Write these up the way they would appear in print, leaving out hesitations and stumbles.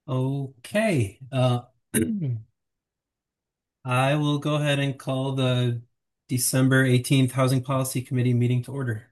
Okay, I will go ahead and call the December 18th Housing Policy Committee meeting to order.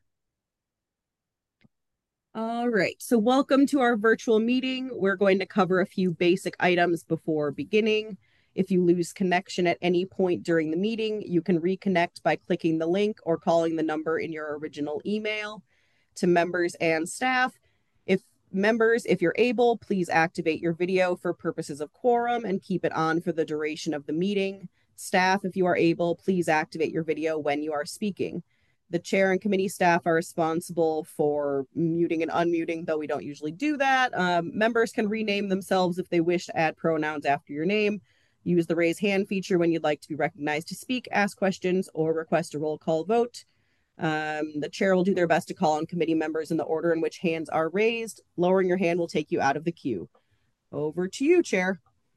All right, so welcome to our virtual meeting. We're going to cover a few basic items before beginning. If you lose connection at any point during the meeting, you can reconnect by clicking the link or calling the number in your original email. To members and staff, if you're able, please activate your video for purposes of quorum and keep it on for the duration of the meeting. Staff, if you are able, please activate your video when you are speaking. The chair and committee staff are responsible for muting and unmuting, though we don't usually do that. Members can rename themselves if they wish to add pronouns after your name. Use the raise hand feature when you'd like to be recognized to speak, ask questions, or request a roll call vote. The chair will do their best to call on committee members in the order in which hands are raised. Lowering your hand will take you out of the queue. Over to you, Chair.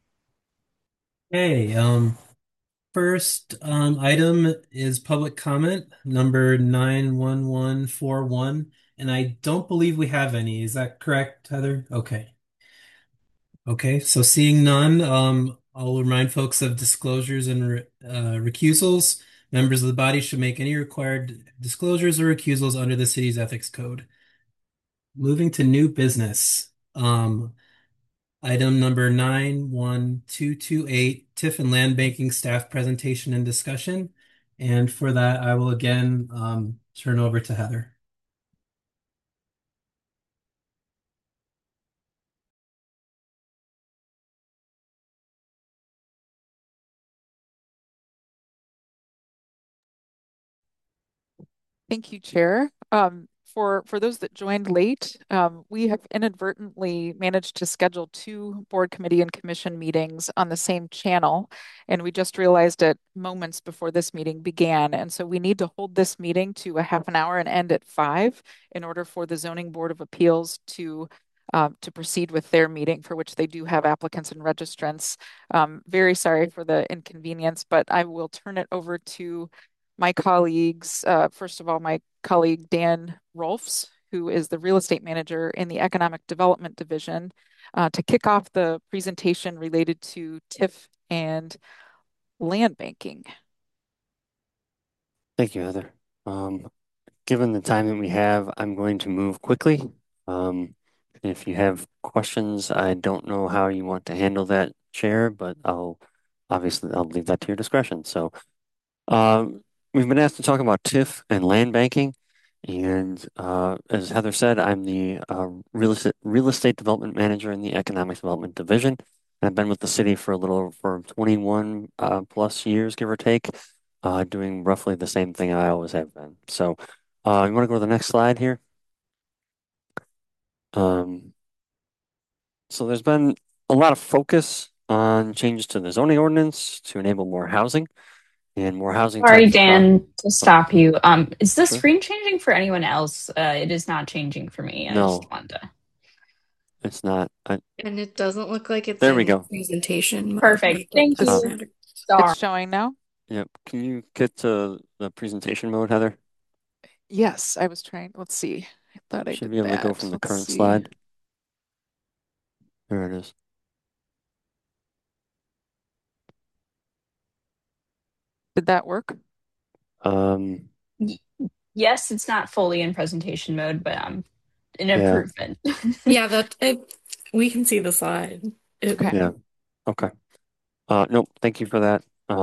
Hey, first item is public comment number 91141, and I don't believe we have any. Is that correct, Heather? Okay. Okay, so seeing none, I'll remind folks of disclosures and recusals. Members of the body should make any required disclosures or recusals under the city's ethics code. Moving to new business. Item number 91228, TIF and land banking staff presentation and discussion. And for that, I will again turn over to Heather. Thank you, Chair. For those that joined late, we have inadvertently managed to schedule two board committee and commission meetings on the same channel, and we just realized it moments before this meeting began. And so we need to hold this meeting to a half an hour and end at 5 in order for the Zoning Board of Appeals to proceed with their meeting, for which they do have applicants and registrants. Very sorry for the inconvenience, but I will turn it over to my colleagues. First of all, my colleague Dan Rolfs, who is the real estate manager in the Economic Development Division, to kick off the presentation related to TIF and land banking. Thank you, Heather. Given the time that we have, I'm going to move quickly. If you have questions, I don't know how you want to handle that, Chair, but I'll leave that to your discretion. So, we've been asked to talk about TIF and land banking, and as Heather said, I'm the real estate development manager in the Economic Development Division. And I've been with the city for a little over 21 plus years, give or take, doing roughly the same thing I always have been. So, you want to go to the next slide here? Um, so there's been a lot of focus on changes to the zoning ordinance to enable more housing and more housing Sorry, types across. Dan, to stop you. Is the Sure. screen changing for anyone else? It is not changing for me. I just No, wanted to. it's not. And it doesn't look like it's There we in go. presentation mode, Perfect. but Thank doesn't you. matter. Sorry. It's showing now. Yep. Can you get to the presentation mode, Heather? Yes, I was trying. Let's see. I thought I Should did be able to go that. from the Let's current see. slide. There it is. Did that work? Um, Y- Yes, it's not fully in presentation mode, but an yeah, improvement. Yeah, we can see the slide. Okay. yeah. Okay. Nope. Thank you for that.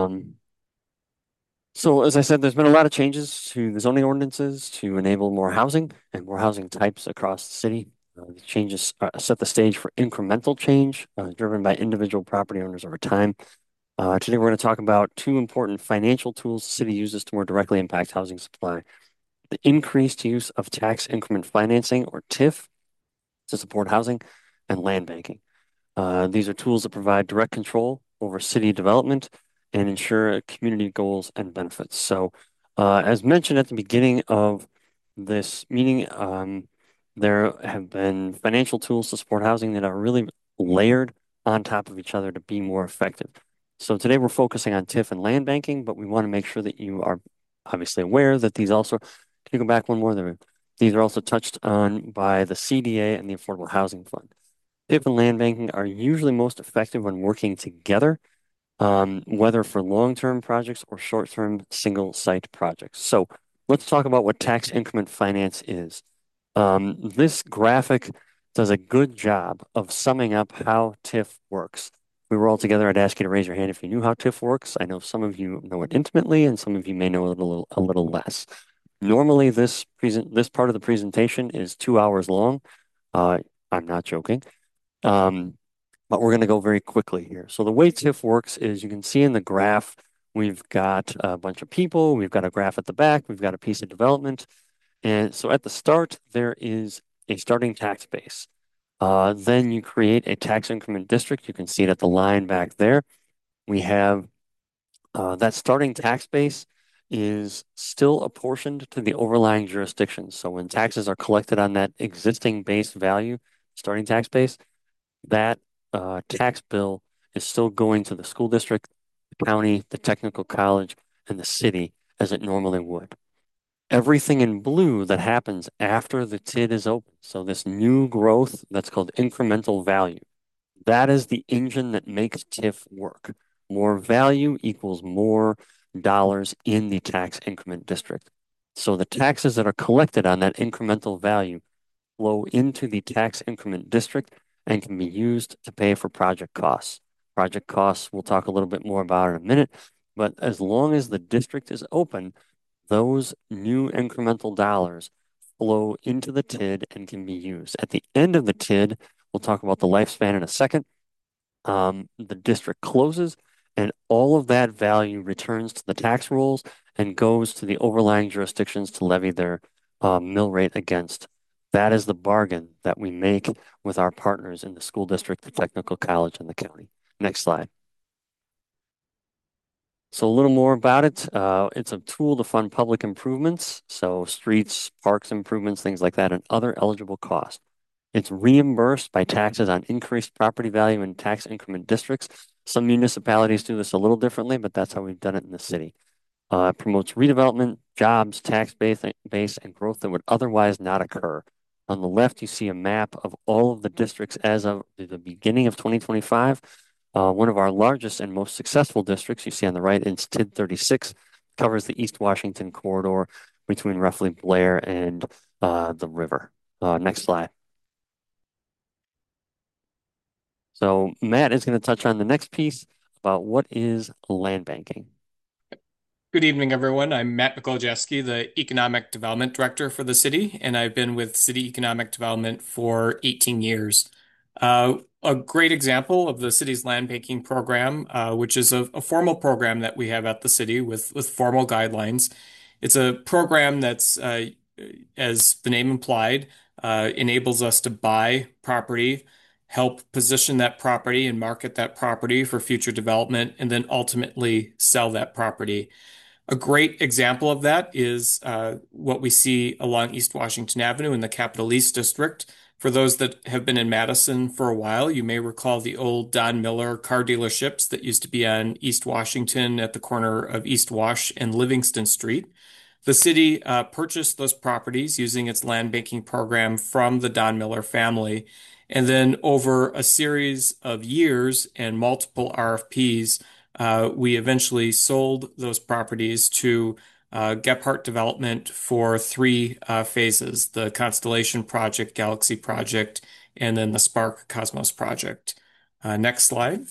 So as I said, there's been a lot of changes to the zoning ordinances to enable more housing and more housing types across the city. The changes set the stage for incremental change driven by individual property owners over time. Today, we're going to talk about two important financial tools the city uses to more directly impact housing supply. The increased use of tax increment financing, or TIF, to support housing, and land banking. These are tools that provide direct control over city development and ensure community goals and benefits. So, as mentioned at the beginning of this meeting, there have been financial tools to support housing that are really layered on top of each other to be more effective. So today we're focusing on TIF and land banking, but we want to make sure that you are obviously aware that these also, can you go back one more there? These are also touched on by the CDA and the Affordable Housing Fund. TIF and land banking are usually most effective when working together, whether for long-term projects or short-term single-site projects. So let's talk about what tax increment finance is. This graphic does a good job of summing up how TIF works. If we were all together, I'd ask you to raise your hand if you knew how TIF works. I know some of you know it intimately, and some of you may know it a little less. Normally, this part of the presentation is 2 hours long. I'm not joking. But we're going to go very quickly here. So the way TIF works is you can see in the graph, we've got a bunch of people, we've got a graph at the back, we've got a piece of development. And so at the start, there is a starting tax base. Then you create a tax increment district. You can see it at the line back there. We have that starting tax base is still apportioned to the overlying jurisdictions. So when taxes are collected on that existing base value, starting tax base, that tax bill is still going to the school district, the county, the technical college, and the city as it normally would. Everything in blue that happens after the TID is open, so this new growth that's called incremental value, that is the engine that makes TIF work. More value equals more dollars in the tax increment district. So the taxes that are collected on that incremental value flow into the tax increment district and can be used to pay for project costs. Project costs, we'll talk a little bit more about in a minute, but as long as the district is open, those new incremental dollars flow into the TID and can be used. At the end of the TID, we'll talk about the lifespan in a second. The district closes and all of that value returns to the tax rolls and goes to the overlying jurisdictions to levy their mill rate against. That is the bargain that we make with our partners in the school district, the technical college, and the county. Next slide. So a little more about it. It's a tool to fund public improvements, so streets, parks improvements, things like that, and other eligible costs. It's reimbursed by taxes on increased property value in tax increment districts. Some municipalities do this a little differently, but that's how we've done it in the city. It promotes redevelopment, jobs, tax base, and growth that would otherwise not occur. On the left, you see a map of all of the districts as of the beginning of 2025. One of our largest and most successful districts, you see on the right, it's TID 36, covers the East Washington corridor between roughly Blair and the river. Next slide. So Matt is going to touch on the next piece about what is land banking. Good evening, everyone. I'm Matt Mikolajewski, the Economic Development Director for the city, and I've been with City Economic Development for 18 years. A great example of the city's land banking program, which is a formal program that we have at the city with formal guidelines. It's a program that's, as the name implied, enables us to buy property, help position that property and market that property for future development, and then ultimately sell that property. A great example of that is what we see along East Washington Avenue in the Capitol East District. For those that have been in Madison for a while, you may recall the old Don Miller car dealerships that used to be on East Washington at the corner of East Wash and Livingston Street. The city purchased those properties using its land banking program from the Don Miller family. And then over a series of years and multiple RFPs, we eventually sold those properties to Gephardt Development for three phases, the Constellation Project, Galaxy Project, and then the Spark Cosmos Project. Next slide.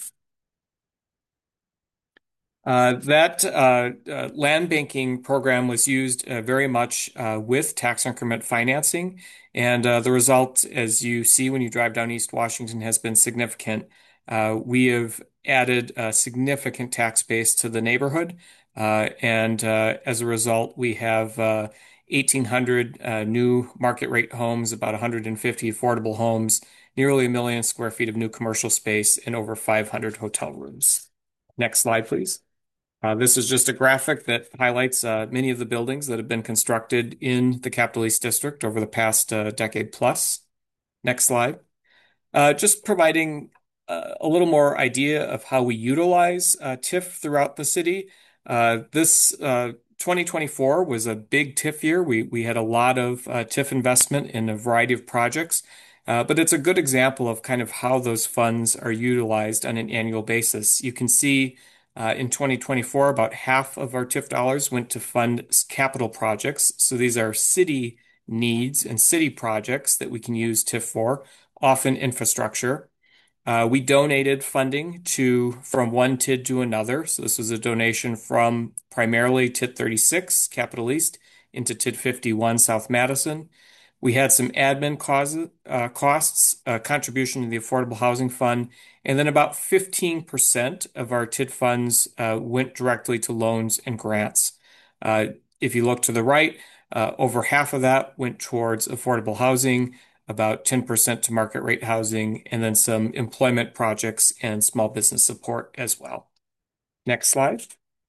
That land banking program was used very much with tax increment financing, and the result, as you see when you drive down East Washington, has been significant. We have added a significant tax base to the neighborhood, and as a result, we have 1,800 new market rate homes, about 150 affordable homes, nearly 1 million square feet of new commercial space, and over 500 hotel rooms. Next slide, please. This is just a graphic that highlights many of the buildings that have been constructed in the Capitol East District over the past decade plus. Next slide. Just providing a little more idea of how we utilize TIF throughout the city. This 2024 was a big TIF year. We had a lot of TIF investment in a variety of projects. But it's a good example of kind of how those funds are utilized on an annual basis. You can see in 2024, about half of our TIF dollars went to fund capital projects. So these are city needs and city projects that we can use TIF for, often infrastructure. We donated funding from one TID to another. So this was a donation from primarily TID 36, Capital East, into TID 51, South Madison. We had some admin costs, contribution to the Affordable Housing Fund, and then about 15% of our TID funds went directly to loans and grants. Uh, if you look to the right, over half of that went towards affordable housing, about 10% to market rate housing, and then some employment projects and small business support as well. Next slide.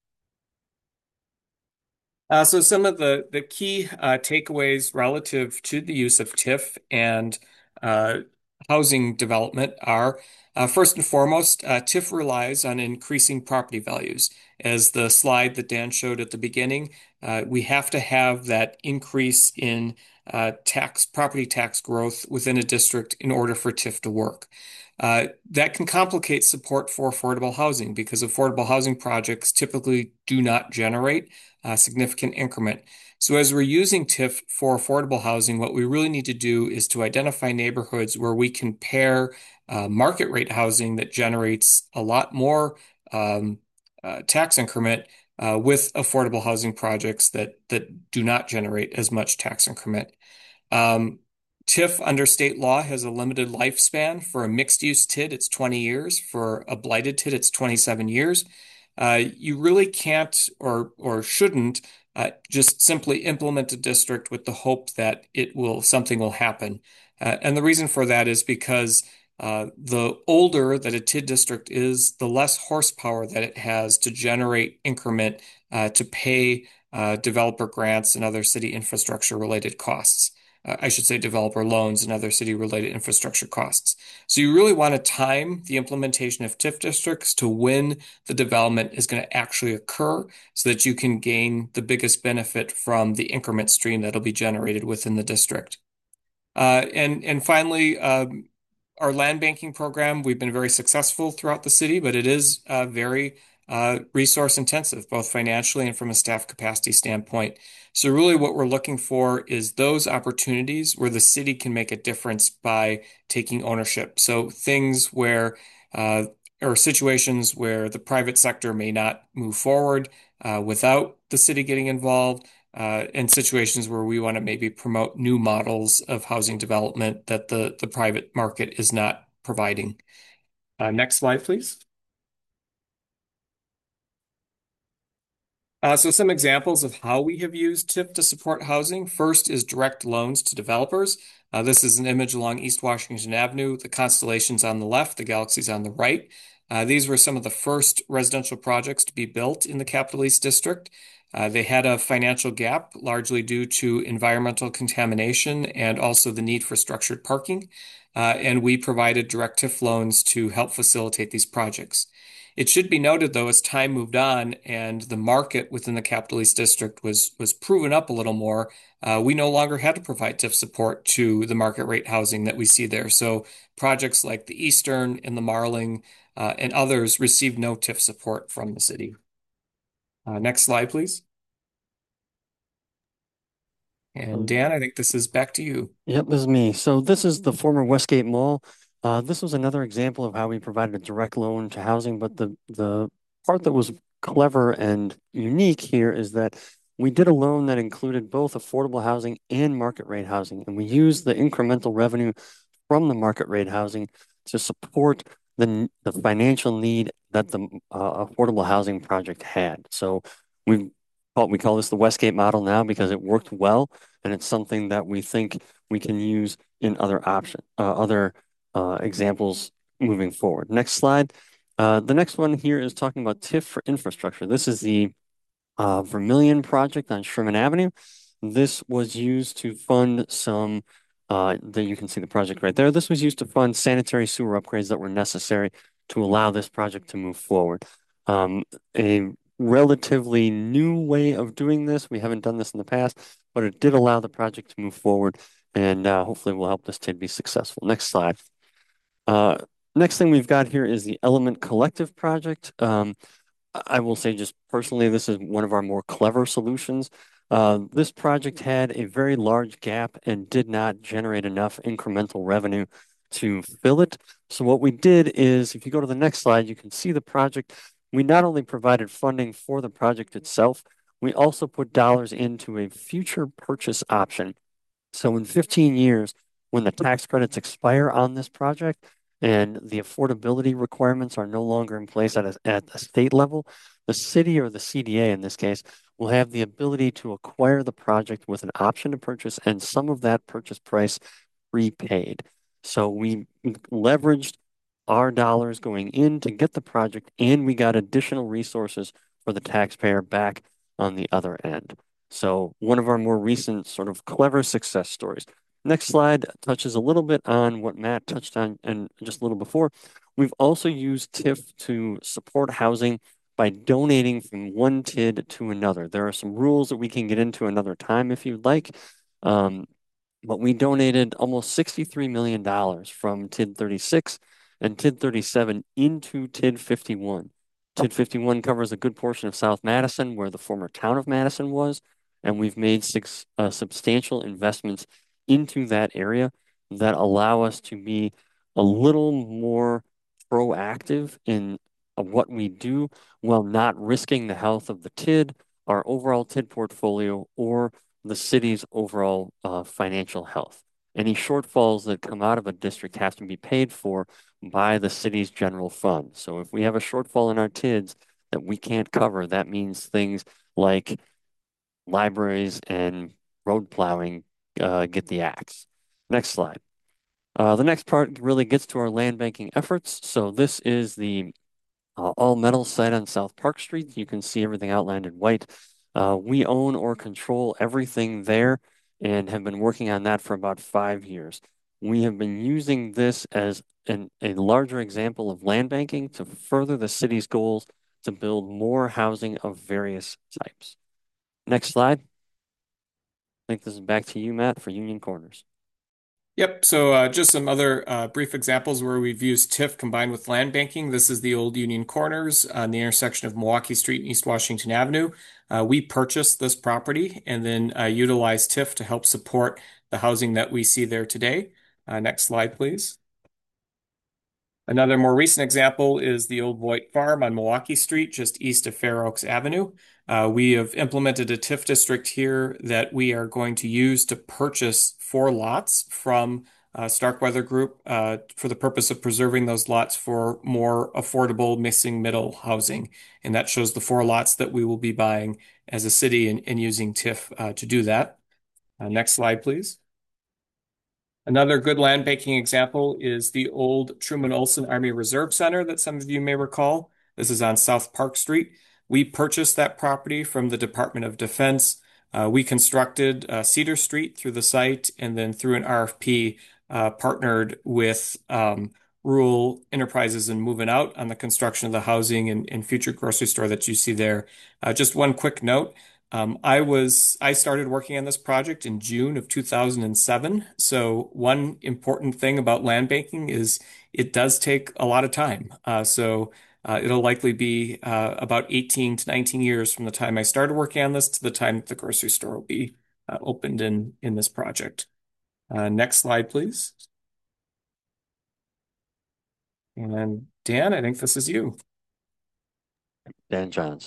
So some of the key takeaways relative to the use of TIF and uh, housing development are first and foremost, TIF relies on increasing property values. As the slide that Dan showed at the beginning, we have to have that increase in property tax growth within a district in order for TIF to work. That can complicate support for affordable housing because affordable housing projects typically do not generate a significant increment. So as we're using TIF for affordable housing, what we really need to do is to identify neighborhoods where we can pair market rate housing that generates a lot more tax increment with affordable housing projects that do not generate as much tax increment. TIF under state law has a limited lifespan. For a mixed use TID, it's 20 years. For a blighted TID, it's 27 years. You really can't or shouldn't just simply implement a district with the hope that something will happen. And the reason for that is because the older that a TID district is, the less horsepower that it has to generate increment to pay developer grants and other city infrastructure related costs. I should say developer loans and other city-related infrastructure costs. So you really want to time the implementation of TIF districts to when the development is going to actually occur so that you can gain the biggest benefit from the increment stream that'll be generated within the district. And finally, our land banking program, we've been very successful throughout the city, but it is very resource intensive, both financially and from a staff capacity standpoint. So really what we're looking for is those opportunities where the city can make a difference by taking ownership. So things where, or situations where the private sector may not move forward without the city getting involved, and situations where we want to maybe promote new models of housing development that the private market is not providing. Next slide, please. So some examples of how we have used TIF to support housing. First is direct loans to developers. This is an image along East Washington Avenue, the constellations on the left, the galaxies on the right. These were some of the first residential projects to be built in the Capital East District. They had a financial gap, largely due to environmental contamination and also the need for structured parking. And we provided direct TIF loans to help facilitate these projects. It should be noted, though, as time moved on and the market within the Capital East District was proven up a little more, we no longer had to provide TIF support to the market rate housing that we see there. So projects like the Eastern and the Marling and others received no TIF support from the city. Next slide, please. And Dan, I think this is back to you. Yep, this is me. So this is the former Westgate Mall. This was another example of how we provided a direct loan to housing, but the part that was clever and unique here is that we did a loan that included both affordable housing and market rate housing, and we used the incremental revenue from the market rate housing to support the financial need that the affordable housing project had. So we call this the Westgate model now because it worked well, and it's something that we think we can use in other examples moving forward. Next slide. The next one here is talking about TIF for infrastructure. This is the Vermilion project on Sherman Avenue. This was used to fund some, you can see the project right there. This was used to fund sanitary sewer upgrades that were necessary to allow this project to move forward. A relatively new way of doing this. We haven't done this in the past, but it did allow the project to move forward. and hopefully will help this TID be successful. Next slide. Next thing we've got here is the Element Collective project. I will say just personally, this is one of our more clever solutions. This project had a very large gap and did not generate enough incremental revenue to fill it. So what we did is, if you go to the next slide, you can see the project. We not only provided funding for the project itself, we also put dollars into a future purchase option. So in 15 years, when the tax credits expire on this project and the affordability requirements are no longer in place at a state level, the city or the CDA in this case will have the ability to acquire the project with an option to purchase and some of that purchase price prepaid. So we leveraged our dollars going in to get the project, and we got additional resources for the taxpayer back on the other end. So one of our more recent sort of clever success stories. Next slide touches a little bit on what Matt touched on and just a little before. We've also used TIF to support housing by donating from one TID to another. There are some rules that we can get into another time if you'd like. But we donated almost $63 million from TID 36 and TID 37 into TID 51. TID 51 covers a good portion of South Madison, where the former town of Madison was, and we've made substantial investments into that area that allow us to be a little more proactive in what we do while not risking the health of the TID, our overall TID portfolio, or the city's overall financial health. Any shortfalls that come out of a district have to be paid for by the city's general fund. So if we have a shortfall in our TIDs that we can't cover, that means things like libraries and road plowing get the axe. Next slide. The next part really gets to our land banking efforts. So this is the all metal site on South Park Street. You can see everything outlined in white. We own or control everything there and have been working on that for about 5 years. We have been using this as a larger example of land banking to further the city's goals to build more housing of various types. Next slide. I think this is back to you, Matt, for Union Corners. Yep. So just some other brief examples where we've used TIF combined with land banking. This is the old Union Corners on the intersection of Milwaukee Street and East Washington Avenue. We purchased this property and then utilized TIF to help support the housing that we see there today. Next slide, please. Another more recent example is the old Voigt Farm on Milwaukee Street, just east of Fair Oaks Avenue. We have implemented a TIF district here that we are going to use to purchase 4 lots from Starkweather Group for the purpose of preserving those lots for more affordable missing middle housing. And that shows the 4 lots that we will be buying as a city and using TIF to do that. Next slide, please. Another good land banking example is the old Truman Olson Army Reserve Center that some of you may recall. This is on South Park Street. We purchased that property from the Department of Defense. We constructed Cedar Street through the site, and then through an RFP, partnered with Rural Enterprises and Moving Out on the construction of the housing and future grocery store that you see there. Just one quick note. I started working on this project in June of 2007. So one important thing about land banking is it does take a lot of time. It'll likely be about 18 to 19 years from the time I started working on this to the time that the grocery store will be opened in this project. Next slide, please. And Dan, I think this is you. Dan Johns.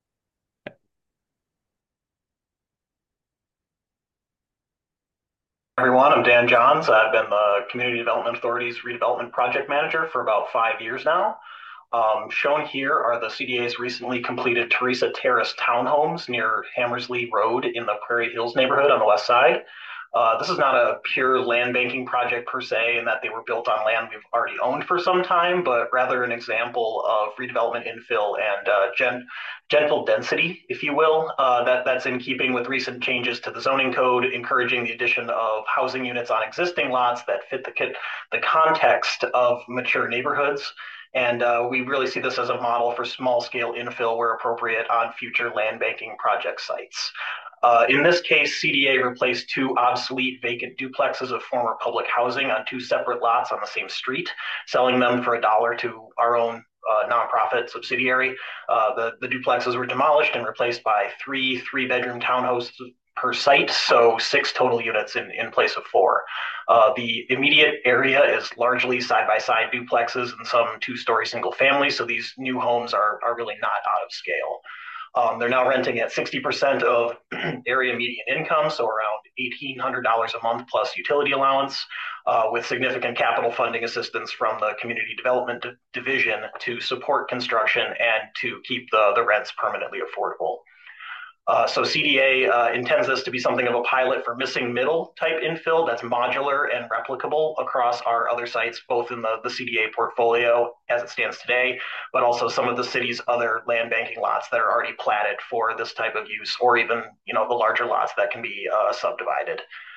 Everyone, I'm Dan Johns. I've been the Community Development Authority's redevelopment project manager for about 5 years now. Shown here are the CDA's recently completed Teresa Terrace townhomes near Hammersley Road in the Prairie Hills neighborhood on the west side. This is not a pure land banking project per se, in that they were built on land we've already owned for some time, but rather an example of redevelopment infill and gentle density, if you will. That's in keeping with recent changes to the zoning code, encouraging the addition of housing units on existing lots that fit the context of mature neighborhoods. And we really see this as a model for small scale infill where appropriate on future land banking project sites. In this case, CDA replaced two obsolete vacant duplexes of former public housing on two separate lots on the same street, selling them for $1 to our own nonprofit subsidiary. The duplexes were demolished and replaced by three-bedroom townhouses per site, so 6 total units in place of 4. The immediate area is largely side-by-side duplexes and some 2-story single families, so these new homes are really not out of scale. They're now renting at 60% of area median income, so around $1,800 a month plus utility allowance, with significant capital funding assistance from the Community Development Division to support construction and to keep the rents permanently affordable. So CDA intends this to be something of a pilot for missing middle type infill that's modular and replicable across our other sites, both in the CDA portfolio as it stands today, but also some of the city's other land banking lots that are already platted for this type of use, or even the larger lots that can be subdivided.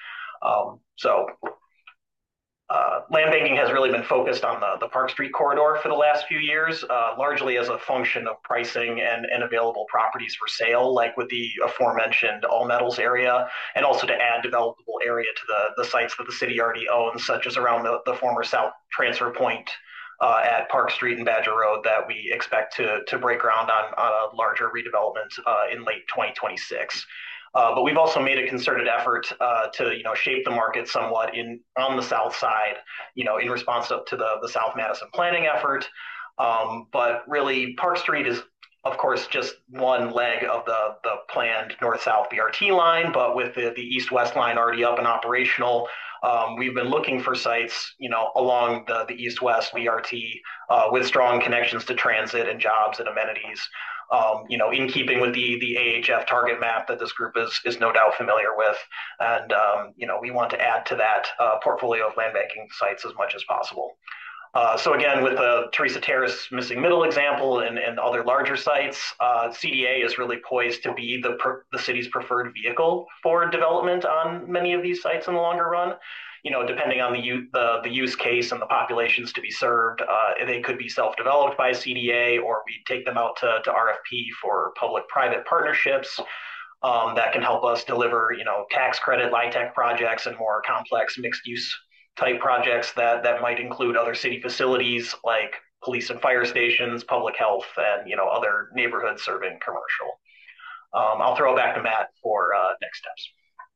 Land banking has really been focused on the Park Street corridor for the last few years, largely as a function of pricing and available properties for sale, like with the aforementioned All Metals area, and also to add developable area to the sites that the city already owns, such as around the former South Transfer Point at Park Street and Badger Road that we expect to break ground on a larger redevelopment in late 2026. But we've also made a concerted effort to shape the market somewhat on the south side, in response to the South Madison planning effort. But really, Park Street is, of course, just one leg of the planned north-south BRT line. But with the east-west line already up and operational, we've been looking for sites, along the east-west BRT with strong connections to transit and jobs and amenities. In keeping with the AHF target map that this group is no doubt familiar with. And, we want to add to that portfolio of land banking sites as much as possible. So again, with the Teresa Terrace missing middle example and other larger sites, CDA is really poised to be the city's preferred vehicle for development on many of these sites in the longer run. Depending on the use case and the populations to be served, they could be self-developed by CDA, or we take them out to RFP for public-private partnerships that can help us deliver, tax credit, LIHTC projects, and more complex mixed-use type projects that might include other city facilities like police and fire stations, public health, and other neighborhood serving commercial. I'll throw it back to Matt for next steps.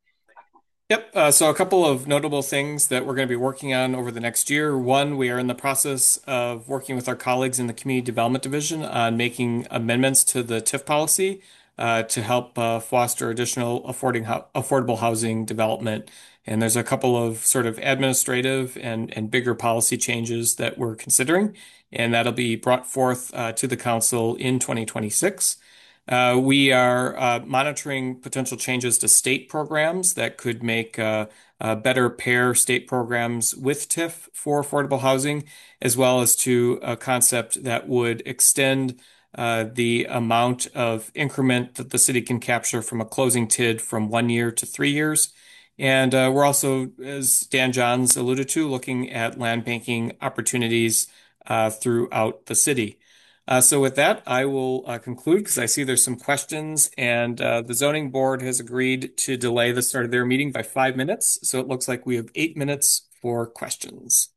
Yep. So a couple of notable things that we're going to be working on over the next year. One, we are in the process of working with our colleagues in the Community Development Division on making amendments to the TIF policy to help foster additional affordable housing development. And there's a couple of sort of administrative and bigger policy changes that we're considering, and that'll be brought forth to the council in 2026. We are monitoring potential changes to state programs that could make better pair state programs with TIF for affordable housing, as well as to a concept that would extend the amount of increment that the city can capture from a closing TID from 1 year to 3 years. And we're also, as Dan Johns alluded to, looking at land banking opportunities throughout the city. So with that, I will conclude because I see there's some questions, and the zoning board has agreed to delay the start of their meeting by 5 minutes. So it looks like we have 8 minutes for questions.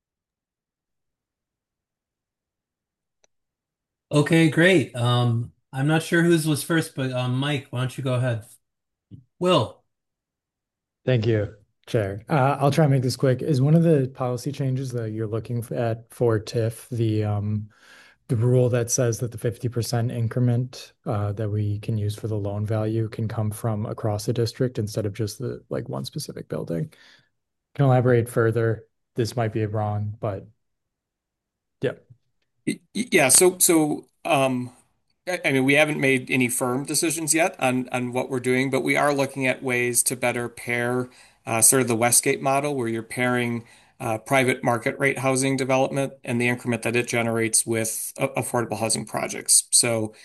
Okay, great. I'm not sure whose was first, but Mike, why don't you go ahead? Will. Thank you, Chair. I'll try and make this quick. Is one of the policy changes that you're looking at for TIF the rule that says that the 50% increment that we can use for the loan value can come from across the district instead of just the one specific building? Can elaborate further? This might be wrong, but yeah. Yeah. So I mean, we haven't made any firm decisions yet on what we're doing, but we are looking at ways to better pair sort of the Westgate model, where you're pairing private market rate housing development and the increment that it generates with affordable housing projects. So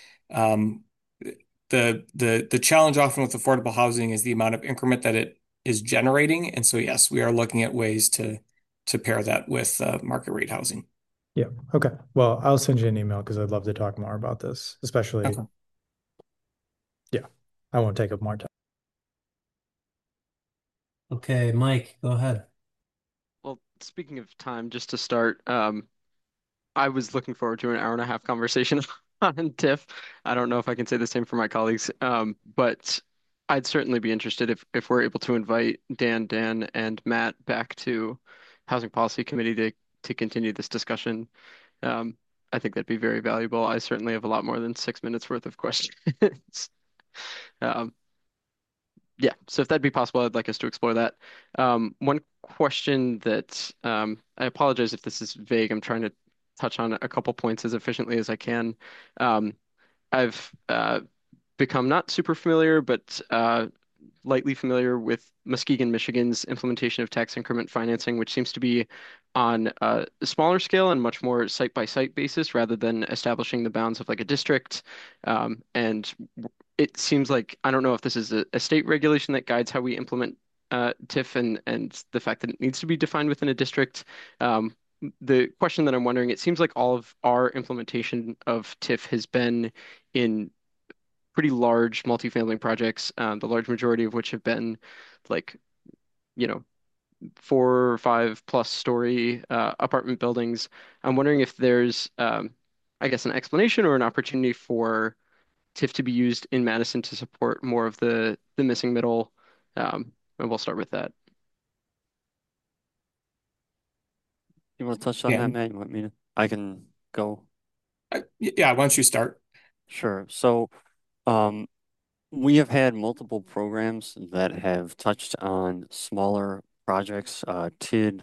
the challenge often with affordable housing is the amount of increment that it is generating. And so, yes, we are looking at ways to pair that with market rate housing. Yeah. Okay. Well, I'll send you an email because I'd love to talk more about this, especially. Okay. Yeah. I won't take up more time. Okay, Mike, go ahead. Well, speaking of time, just to start, I was looking forward to an hour and a half conversation on TIFF. I don't know if I can say the same for my colleagues, but I'd certainly be interested if we're able to invite Dan, and Matt back to Housing Policy Committee to continue this discussion. Um, I think that'd be very valuable. I certainly have a lot more than 6 minutes worth of questions. Um, yeah, so if that'd be possible, I'd like us to explore that. One question that I apologize if this is vague. I'm trying to touch on a couple points as efficiently as I can. Um, I've become not super familiar, but lightly familiar with Muskegon, Michigan's implementation of tax increment financing, which seems to be on a smaller scale and much more site by site basis rather than establishing the bounds of like a district. And it seems like, I don't know if this is a state regulation that guides how we implement TIF and the fact that it needs to be defined within a district. The question that I'm wondering, it seems like all of our implementation of TIF has been in pretty large multifamily projects, the large majority of which have been like, you know, 4 or 5 plus story apartment buildings. I'm wondering if there's, I guess, an explanation or an opportunity for TIF to be used in Madison to support more of the missing middle. And we'll start with that. You want to touch on Yeah. that, Matt? You want me to? I can go. Yeah, why don't you start? Sure. So, um, we have had multiple programs that have touched on smaller projects. TID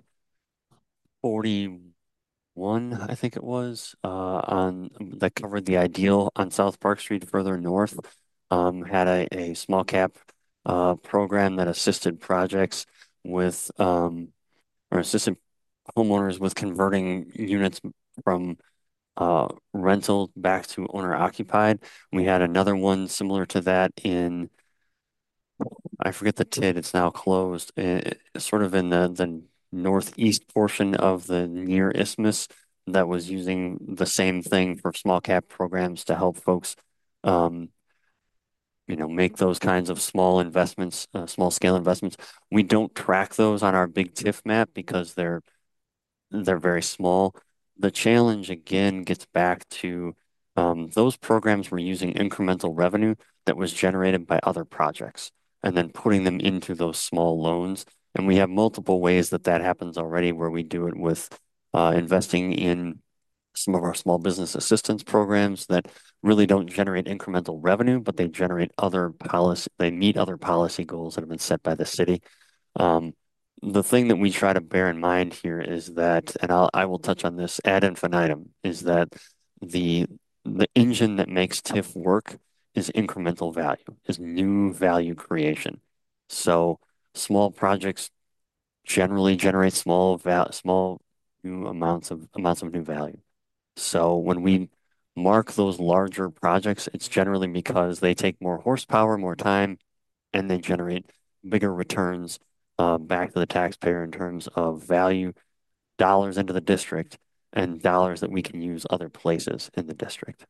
41, I think it was, on that covered the Ideal on South Park Street further north. Had a small cap program that assisted projects with or assisted homeowners with converting units from rental back to owner occupied. We had another one similar to that in, I forget the TID, it's now closed, sort of in the northeast portion of the near isthmus that was using the same thing for small cap programs to help folks, um, make those kinds of small investments, small scale investments. We don't track those on our big TIF map because they're very small. The challenge again gets back to those programs were using incremental revenue that was generated by other projects and then putting them into those small loans. And we have multiple ways that that happens already, where we do it with investing in some of our small business assistance programs that really don't generate incremental revenue, but they generate other policy, they meet other policy goals that have been set by the city. Um, the thing that we try to bear in mind here is that, and I will touch on this ad infinitum, is that the the engine that makes TIF work is incremental value, is new value creation. So small projects generally generate small new amounts of new value. So when we mark those larger projects, it's generally because they take more horsepower, more time, and they generate bigger returns back to the taxpayer in terms of value, dollars into the district, and dollars that we can use other places in the district.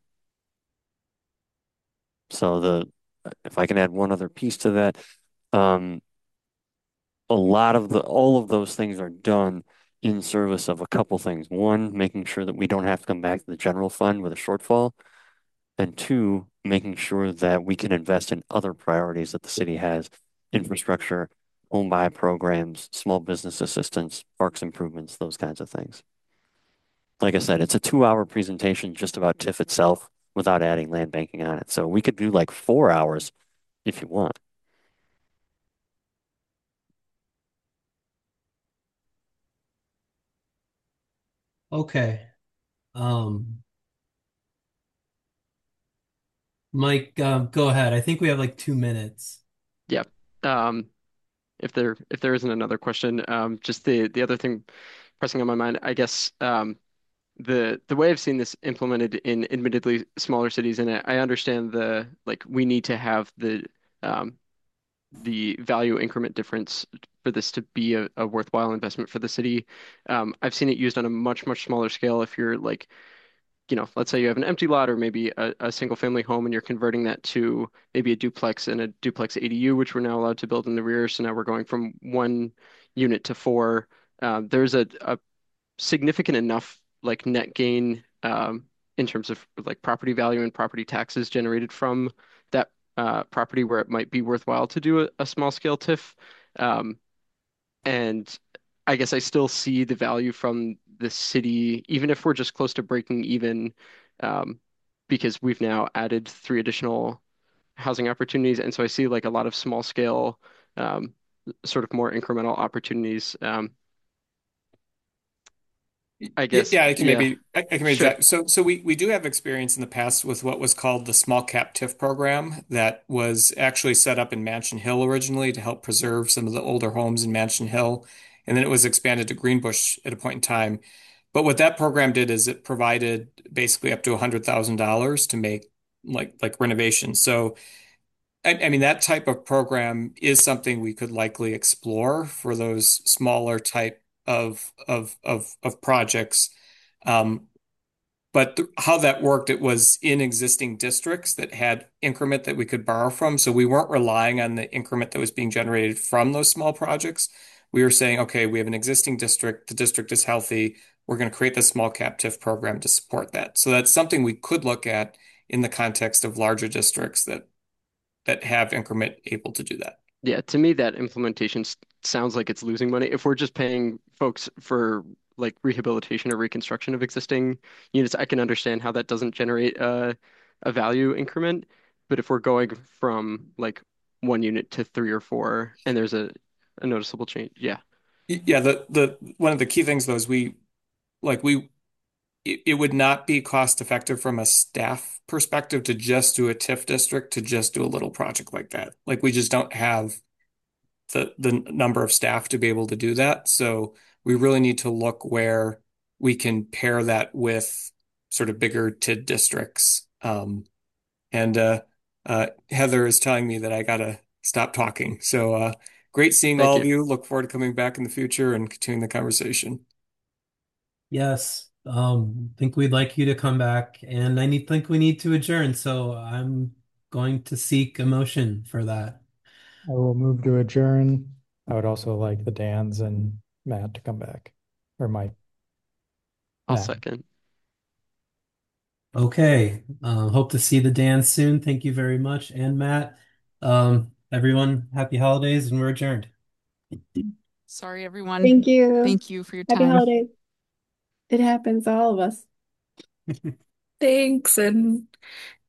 So if I can add one other piece to that, um, all of those things are done in service of a couple things. One, making sure that we don't have to come back to the general fund with a shortfall. And two, making sure that we can invest in other priorities that the city has, infrastructure, home buy programs, small business assistance, parks improvements, those kinds of things. Like I said, it's a 2-hour presentation just about TIF itself without adding land banking on it. So we could do like 4 hours if you want. Okay. Um, Mike, go ahead. I think we have like 2 minutes. Yeah. Um, if there isn't another question, just the other thing pressing on my mind, I guess, the way I've seen this implemented in admittedly smaller cities, and I understand the like we need to have um, the value increment difference for this to be a worthwhile investment for the city. I've seen it used on a much smaller scale if you're like let's say you have an empty lot or maybe a single family home and you're converting that to maybe a duplex and a duplex ADU, which we're now allowed to build in the rear. So now we're going from 1 unit to 4. There's a significant enough like net gain in terms of like property value and property taxes generated from that property where it might be worthwhile to do a small scale TIF. Um, and I guess I still see the value from the city, even if we're just close to breaking even, um, because we've now added 3 additional housing opportunities. And so I see like a lot of small scale, um, sort of more incremental opportunities. I guess, Yeah, yeah, I can maybe sure. that. So we do have experience in the past with what was called the small cap TIF program that was actually set up in Mansion Hill originally to help preserve some of the older homes in Mansion Hill, and then it was expanded to Greenbush at a point in time. But what that program did is it provided basically up to $100,000 to make like renovations. So I mean, that type of program is something we could likely explore for those smaller type of projects. Um, but how that worked, it was in existing districts that had increment that we could borrow from. So we weren't relying on the increment that was being generated from those small projects. We were saying, okay, we have an existing district. The district is healthy. We're going to create the small cap TIF program to support that. So that's something we could look at in the context of larger districts that have increment able to do that. Yeah, to me, that implementation sounds like it's losing money. If we're just paying folks for like rehabilitation or reconstruction of existing units, I can understand how that doesn't generate a value increment. But if we're going from like 1 unit to 3 or 4, and there's a noticeable change, yeah, Yeah, the one of the key things though is we it would not be cost effective from a staff perspective to just do a TIF district to just do a little project like that. Like we just don't have the number of staff to be able to do that. So we really need to look where we can pair that with sort of bigger TID districts. And Heather is telling me that I gotta stop talking. So great seeing thank all of you. you. Look forward to coming back in the future and continuing the conversation. Yes, think we'd like you to come back, and think we need to adjourn. So I'm going to seek a motion for that. I will move to adjourn. I would also like the Dans and Matt to come back, or Mike, I'll Matt. second. Okay, hope to see the dance soon. Thank you very much, and Matt. Everyone, happy holidays, and we're adjourned. Sorry, everyone. Thank you. Thank you for your Happy time. holidays. It happens to all of us. Thanks, and